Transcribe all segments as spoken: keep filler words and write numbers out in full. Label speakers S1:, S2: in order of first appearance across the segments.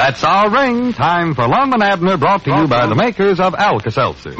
S1: That's our ring. Time for Lum and Abner, brought to you by the makers of Alka-Seltzer.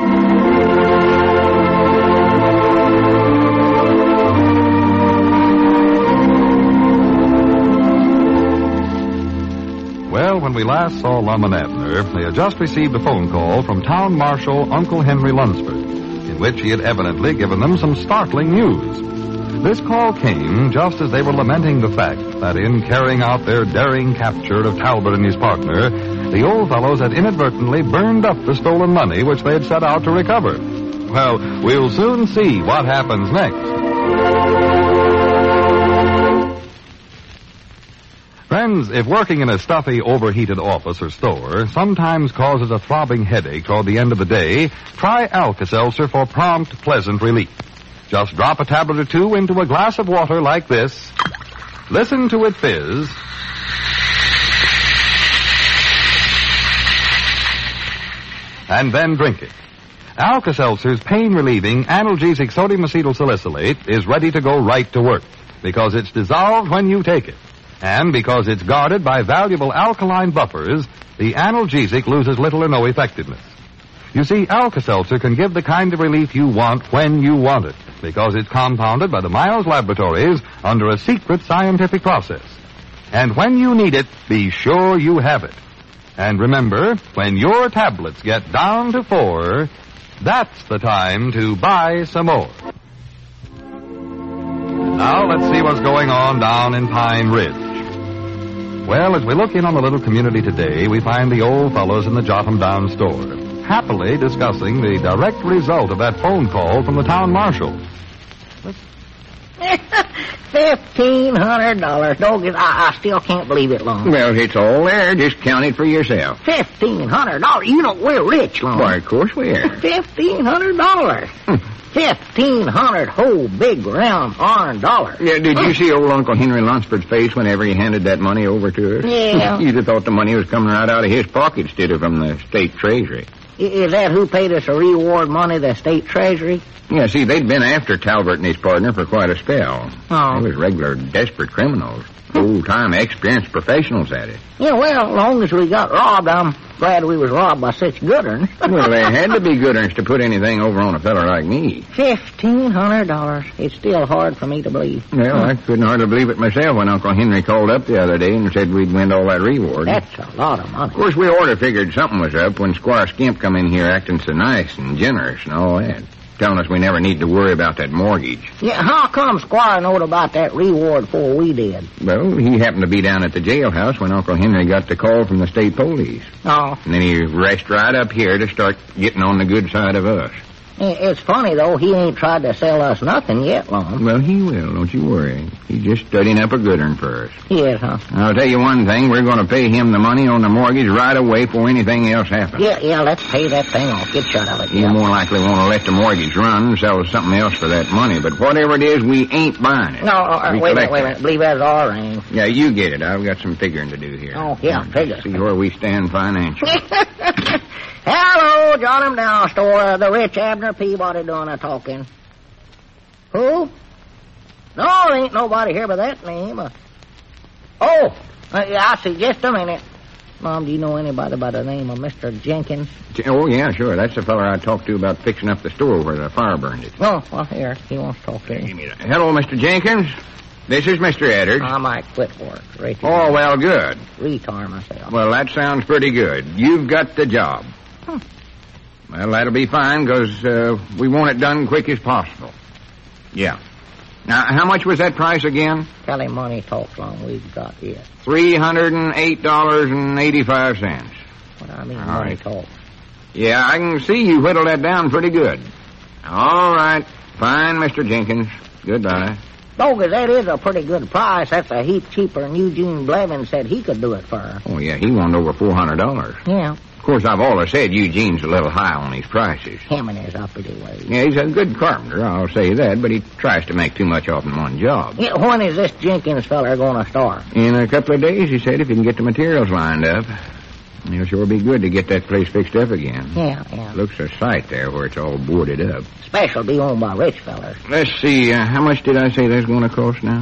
S1: Well, when we last saw Lum and Abner, they had just received a phone call from Town Marshal Uncle Henry Lunsford, in which he had evidently given them some startling news. This call came just as they were lamenting the fact that in carrying out their daring capture of Talbot and his partner, the old fellows had inadvertently burned up the stolen money which they had set out to recover. Well, we'll soon see what happens next. Friends, if working in a stuffy, overheated office or store sometimes causes a throbbing headache toward the end of the day, try Alka-Seltzer for prompt, pleasant relief. Just drop a tablet or two into a glass of water like this. Listen to it fizz. And then drink it. Alka-Seltzer's pain-relieving analgesic sodium acetyl salicylate is ready to go right to work because it's dissolved when you take it. And because it's guarded by valuable alkaline buffers, the analgesic loses little or no effectiveness. You see, Alka-Seltzer can give the kind of relief you want when you want it, because it's compounded by the Miles Laboratories under a secret scientific process. And when you need it, be sure you have it. And remember, when your tablets get down to four, that's the time to buy some more. Now let's see what's going on down in Pine Ridge. Well, as we look in on the little community today, we find the old fellows in the Jotham Down store, happily discussing the direct result of that phone call from the town marshal.
S2: Fifteen hundred dollars, dog. I, I still can't believe it, Long.
S3: Well, it's all there. Just count it for yourself.
S2: Fifteen hundred dollars. You know we're rich, Long.
S3: Why, of course we are.
S2: Fifteen hundred dollars. Fifteen hundred whole big round iron dollars.
S3: Yeah, did you see old Uncle Henry Lunsford's face whenever he handed that money over to us?
S2: Yeah.
S3: You'd have thought the money was coming right out of his pocket instead of from the state treasury.
S2: Is that who paid us a reward money, the state treasury?
S3: Yeah, see, they'd been after Talbot and his partner for quite a spell.
S2: Oh.
S3: They was regular desperate criminals. Old-time experienced professionals at it.
S2: Yeah, well, as long as we got robbed, I'm glad we was robbed by such good uns.
S3: Well, they had to be good uns to put anything over on a feller like me.
S2: Fifteen hundred dollars. It's still hard for me to believe.
S3: Well, I couldn't hardly believe it myself when Uncle Henry called up the other day and said we'd win all that reward.
S2: That's a lot of money.
S3: Of course, we order figured something was up when Squire Skimp come in here acting so nice and generous and all that, telling us we never need to worry about that mortgage.
S2: Yeah, how come Squire knowed about that reward before we did?
S3: Well, he happened to be down at the jailhouse when Uncle Henry got the call from the state police.
S2: Oh.
S3: And then he rushed right up here to start getting on the good side of us.
S2: It's funny, though, he ain't tried to sell us nothing yet, Lum.
S3: Well, he will, don't you worry. He's just studying up a good one for us.
S2: He is, huh?
S3: I'll tell you one thing, we're going to pay him the money on the mortgage right away before anything else happens.
S2: Yeah, yeah, let's pay that thing off. Get shut of it.
S3: You
S2: yeah.
S3: more likely want to let the mortgage run and sell something else for that money, but whatever it is, we ain't buying it.
S2: No, uh, wait a minute, wait a minute. I believe that's our ring.
S3: Yeah, you get it. I've got some figuring to do here.
S2: Oh, yeah, figure.
S3: See where we stand financially.
S2: Hello, Jotham Down store. The rich Abner Peabody doing a talking. Who? No, there ain't nobody here by that name. Uh, oh, uh, yeah, I see. Just a minute. Mom, do you know anybody by the name of Mister Jenkins?
S3: Oh, yeah, sure. That's the feller I talked to about fixing up the store where the fire burned it.
S2: Oh, well, here. He wants to talk to you.
S3: Hello, Mister Jenkins. This is Mister Eddard.
S2: I might quit work. Right here.
S3: Oh, well, good.
S2: Retire myself.
S3: Well, that sounds pretty good. You've got the job.
S2: Huh.
S3: Well, that'll be fine, because uh, we want it done quick as possible. Yeah. Now, how much was that price again?
S2: Tell him money talks long we've got yet.
S3: Three hundred and eight dollars and eighty-five cents.
S2: What I mean,
S3: All
S2: money
S3: right.
S2: talks.
S3: Yeah, I can see you whittled that down pretty good. All right. Fine, Mister Jenkins. Goodbye.
S2: Bogus, that is a pretty good price. That's a heap cheaper than Eugene Blevins said he could do it for.
S3: Oh, yeah, he wanted over four hundred dollars.
S2: Yeah.
S3: Of course, I've always said Eugene's a little high on his prices.
S2: Him and his uppity ways.
S3: Yeah, he's a good carpenter, I'll say that, but he tries to make too much off in one job.
S2: Yeah, when is this Jenkins feller going to start?
S3: In a couple of days, he said, if he can get the materials lined up. It'll sure be good to get that place fixed up again.
S2: Yeah, yeah.
S3: Looks a sight there where it's all boarded up.
S2: Special be owned by rich fellers.
S3: Let's see, uh, how much did I say that's going to cost now?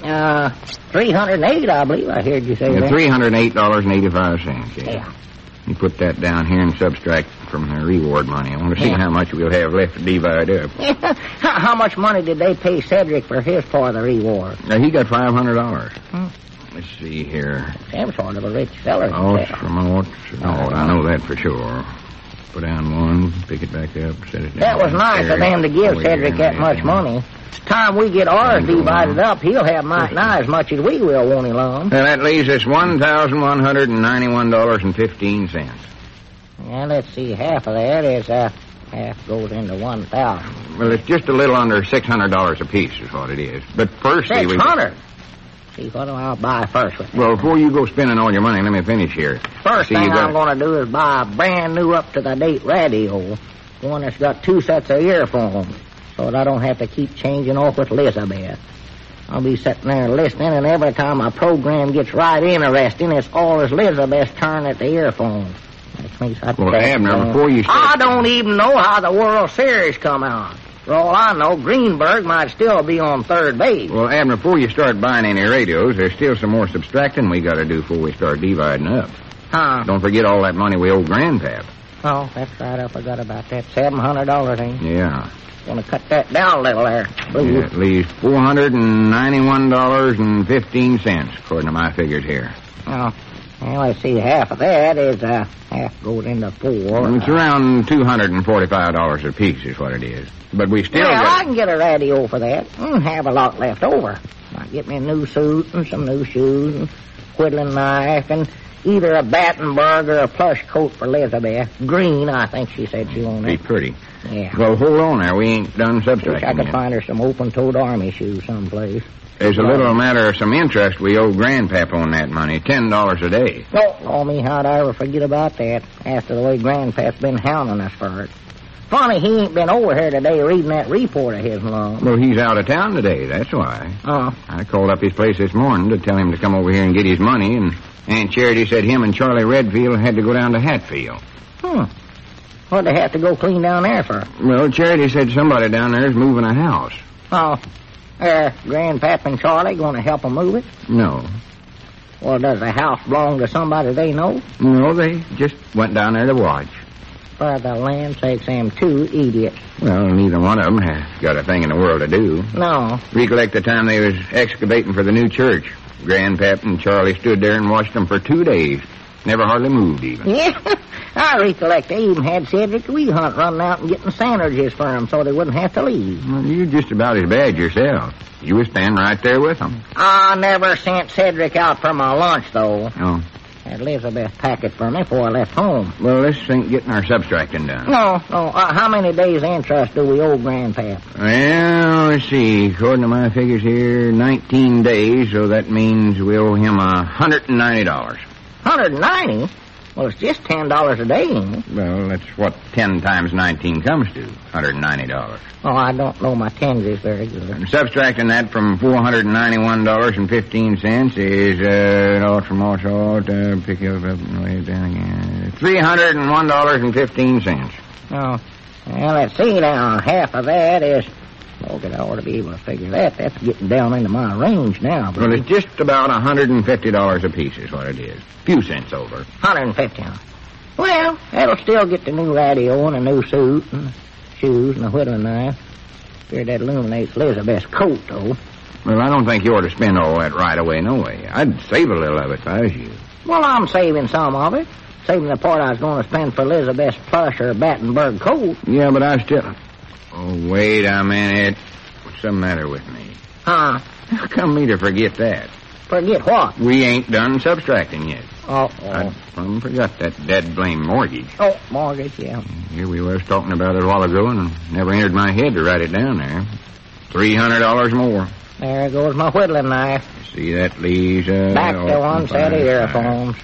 S2: Uh, three hundred and eight, I believe. I heard you say
S3: Yeah,
S2: that.
S3: three hundred eight dollars and eighty-five cents. Yeah.
S2: Yeah.
S3: You put that down here and subtract from the reward money. I want to see
S2: Yeah.
S3: how much we'll have left to divide up.
S2: how, how much money did they pay Cedric for his part of the reward?
S3: Now, he got five hundred dollars.
S2: Hmm.
S3: Let's see here.
S2: Sam sort of a rich feller.
S3: Oh,
S2: himself.
S3: from a what? No, I know that for sure. Put down one, pick it back up, set it down.
S2: That was nice of them to give
S3: Oh,
S2: Cedric
S3: yeah,
S2: that
S3: yeah,
S2: much
S3: yeah.
S2: money. Time we get ours divided up, he'll have might nigh as much as we will, won't he, Lum?
S3: Well, that leaves us one thousand one hundred ninety-one dollars and fifteen cents.
S2: Yeah, let's see, half of that is, uh, half goes into one thousand.
S3: Well, it's just a little under six hundred dollars apiece is what it is. But first,
S2: Six
S3: we...
S2: hundred? See, what do I buy first with that?
S3: Well, before you go spending all your money, let me finish here.
S2: First
S3: See,
S2: thing
S3: you got-
S2: I'm going to do is buy a brand new up-to-the-date radio, one that's got two sets of earphones, so that I don't have to keep changing off with Elizabeth. I'll be sitting there listening, and every time a program gets right interesting, it's all Elizabeth's turn at the earphones. That makes that
S3: Well,
S2: bad
S3: Abner,
S2: thing.
S3: before you start-
S2: I don't even know how the World Series come out. For all I know, Greenberg might still be on third base.
S3: Well, Abner, before you start buying any radios, there's still some more subtracting we got to do before we start dividing up.
S2: Huh?
S3: Don't forget all that money we owe Grandpap.
S2: Oh, that's right. I forgot about that. Seven hundred dollars, ain't it?
S3: Yeah.
S2: Gonna cut that down a little there. Ooh.
S3: Yeah, it leaves four hundred ninety-one dollars and fifteen cents, according to my figures here.
S2: Oh, well, let's see. Half of that is, uh, half goes into four.
S3: It's around two hundred forty-five dollars apiece is what it is. But we still
S2: Well, I
S3: got...
S2: can get a radio for that and have a lot left over. Might get me a new suit and some new shoes and whittling knife and either a Battenberg or a plush coat for Elizabeth. Green, I think she said she wanted.
S3: Be pretty.
S2: Yeah.
S3: Well, hold on there. We ain't done
S2: Wish I
S3: subtracting
S2: could
S3: yet.
S2: find her some open-toed army shoes someplace.
S3: There's a little matter of some interest we owe Grandpap on that money, ten dollars a day.
S2: Oh, oh me, how'd I ever forget about that after the way Grandpap's been hounding us for it. Funny he ain't been over here today reading that report of his, Lum.
S3: Well, he's out of town today, that's why.
S2: Oh,
S3: I called up his place this morning to tell him to come over here and get his money, and Aunt Charity said him and Charlie Redfield had to go down to Hatfield.
S2: hmm. What'd they have to go clean down there for?
S3: Well, Charity said somebody down there is moving a house.
S2: Oh, uh, Grandpap and Charlie going to help 'em move it?
S3: No.
S2: Well, does the house belong to somebody they know?
S3: No, they just went down there to watch.
S2: For the land sakes, them two idiots.
S3: Well, neither one of them has got a thing in the world to do.
S2: No.
S3: Recollect the time they was excavating for the new church. Grandpap and Charlie stood there and watched them for two days. Never hardly moved even.
S2: Yeah, I recollect they even had Cedric Wee Hunt running out and getting sandwiches for 'em so they wouldn't have to leave.
S3: Well, you're just about as bad yourself. You was standing right there with them.
S2: I never sent Cedric out for my lunch, though.
S3: Oh.
S2: Had Elizabeth pack it for me before I left home.
S3: Well, this ain't getting our subtracting done.
S2: No, no. Uh, how many days interest do we owe Grandpap?
S3: Well, let's see. According to my figures here, nineteen days, so that means we owe him a hundred and ninety dollars.
S2: one hundred ninety? Well, it's just ten dollars a day, ain't it?
S3: Well, that's what ten times nineteen comes to, one hundred and ninety dollars.
S2: Oh, I don't know my tenses very good.
S3: And subtracting that from four hundred and ninety-one dollars and fifteen cents is, uh, no, from also, uh, pick it up and lay it down again. three hundred and one dollars and fifteen cents.
S2: Oh, well, let's see now. Half of that is... Oh, I ought to be able to figure that. That's getting down into my range now.
S3: Well, it's just about one hundred and fifty dollars apiece is what it is. Few cents over.
S2: one hundred fifty. Well, that'll still get the new radio and a new suit and shoes and a whittling knife. Sure, that illuminates Elizabeth's coat, though.
S3: Well, I don't think you ought to spend all that right away, no way. I'd save a little of it if I was you.
S2: Well, I'm saving some of it. Saving the part I was going to spend for Elizabeth's plush or Battenberg coat.
S3: Yeah, but I still... Oh, wait a minute. What's the matter with me?
S2: Huh?
S3: How come me to forget that?
S2: Forget what?
S3: We ain't done subtracting yet.
S2: Oh,
S3: I
S2: oh.
S3: plumb forgot that dead blame mortgage.
S2: Oh, mortgage, yeah.
S3: Here we was talking about it a while ago and never entered my head to write it down there. Three hundred dollars more.
S2: There goes my whittling knife.
S3: See, that leaves... Uh,
S2: Back to one set of earphones.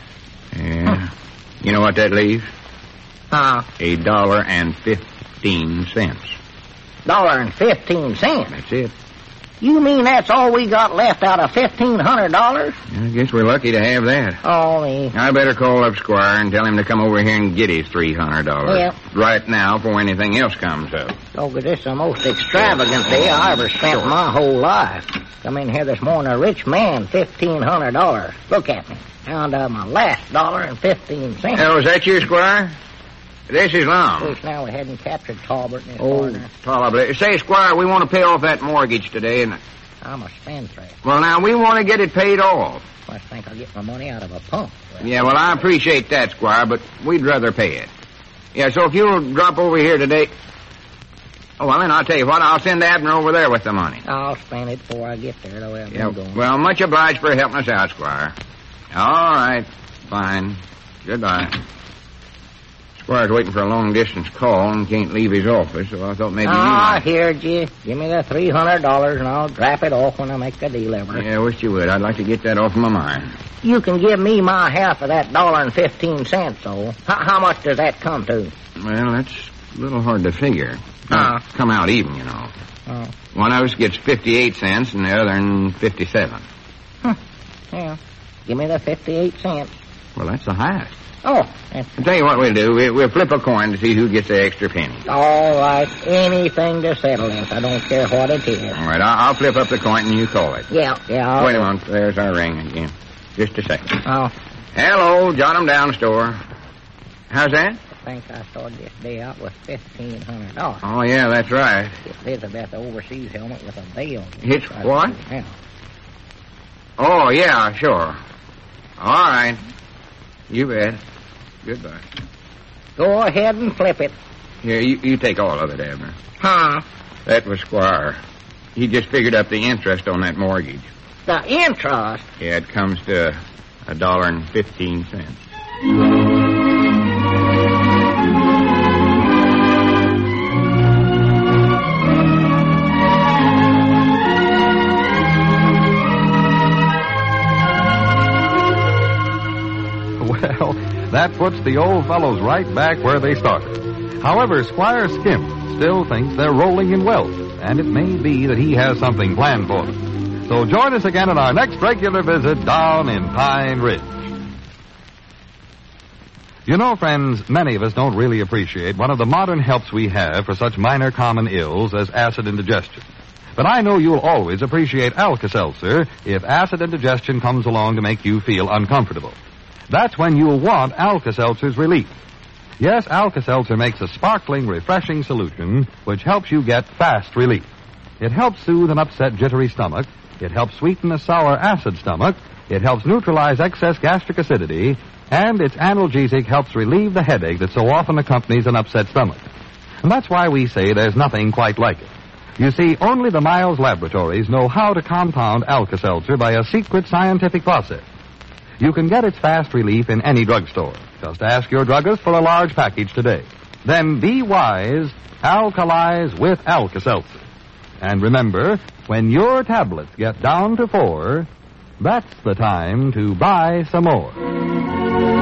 S3: Yeah. You know what that leaves?
S2: Huh?
S3: A dollar and fifteen cents.
S2: Dollar and fifteen cents.
S3: That's it.
S2: You mean that's all we got left out of fifteen hundred dollars?
S3: I guess we're lucky to have that.
S2: Oh, me.
S3: I better call up Squire and tell him to come over here and get his three hundred dollars.
S2: Yeah.
S3: Right now before anything else comes up.
S2: Oh, 'cause this is the most extravagant day I ever spent in my whole life. Come in here this morning, a rich man, fifteen hundred dollars. Look at me. Found uh, my last dollar and fifteen cents.
S3: Oh, is that you, Squire? This is Long.
S2: Of course, now we hadn't captured Talbot in his
S3: Oh,
S2: corner.
S3: Talbot. Say, Squire, we want to pay off that mortgage today, and...
S2: I'm a spendthrift.
S3: Well, now, we want to get it paid off.
S2: I think I'll get my money out of a pump.
S3: Yeah, well, I appreciate that, Squire, but we'd rather pay it. Yeah, so if you'll drop over here today... Oh, well, then I'll tell you what, I'll send Abner over there with the money.
S2: I'll spend it before I get there, though. I'm
S3: Yeah,
S2: going.
S3: well, much obliged for helping us out, Squire. All right, fine. Goodbye. Squire's waiting for a long-distance call and can't leave his office, so I thought maybe
S2: Ah,
S3: you...
S2: here, G. Give me the three hundred dollars, and I'll drop it off when I make the delivery.
S3: Yeah, I wish you would. I'd like to get that off my mind.
S2: You can give me my half of that dollar and fifteen cents, though. How, how much does that come to?
S3: Well, that's a little hard to figure.
S2: Ah.
S3: Come out even, you know.
S2: Oh.
S3: One of us gets fifty-eight cents and the other in fifty-seven.
S2: Huh. Yeah. Give me the fifty-eight cents.
S3: Well, that's the highest.
S2: Oh, that's...
S3: I'll tell you what we'll do. We'll, we'll flip a coin to see who gets the extra penny.
S2: All right. Anything to settle this. I don't care what it is.
S3: All right, I'll, I'll flip up the coin and you call it.
S2: Yeah, yeah. I'll...
S3: Wait a moment. There's our ring again. Just a second.
S2: Oh,
S3: Hello, Jot 'em down store. How's that?
S2: I think I started this day out with fifteen hundred dollars.
S3: Oh, yeah, that's right.
S2: Elizabeth overseas helmet with a veil.
S3: It's what?
S2: Yeah.
S3: Oh, yeah, sure. All right. You bet. Goodbye.
S2: Go ahead and flip it.
S3: Here, you, you take all of it, Abner.
S2: Huh?
S3: That was Squire. He just figured up the interest on that mortgage.
S2: The interest?
S3: Yeah, it comes to a dollar and fifteen cents.
S1: Well, that puts the old fellows right back where they started. However, Squire Skimp still thinks they're rolling in wealth, and it may be that he has something planned for them. So join us again on our next regular visit down in Pine Ridge. You know, friends, many of us don't really appreciate one of the modern helps we have for such minor common ills as acid indigestion. But I know you'll always appreciate Alka-Seltzer if acid indigestion comes along to make you feel uncomfortable. That's when you'll want Alka-Seltzer's relief. Yes, Alka-Seltzer makes a sparkling, refreshing solution which helps you get fast relief. It helps soothe an upset, jittery stomach. It helps sweeten a sour, acid stomach. It helps neutralize excess gastric acidity. And its analgesic helps relieve the headache that so often accompanies an upset stomach. And that's why we say there's nothing quite like it. You see, only the Miles Laboratories know how to compound Alka-Seltzer by a secret scientific process. You can get its fast relief in any drugstore. Just ask your druggist for a large package today. Then be wise, alkalize with Alka-Seltzer. And remember, when your tablets get down to four, that's the time to buy some more.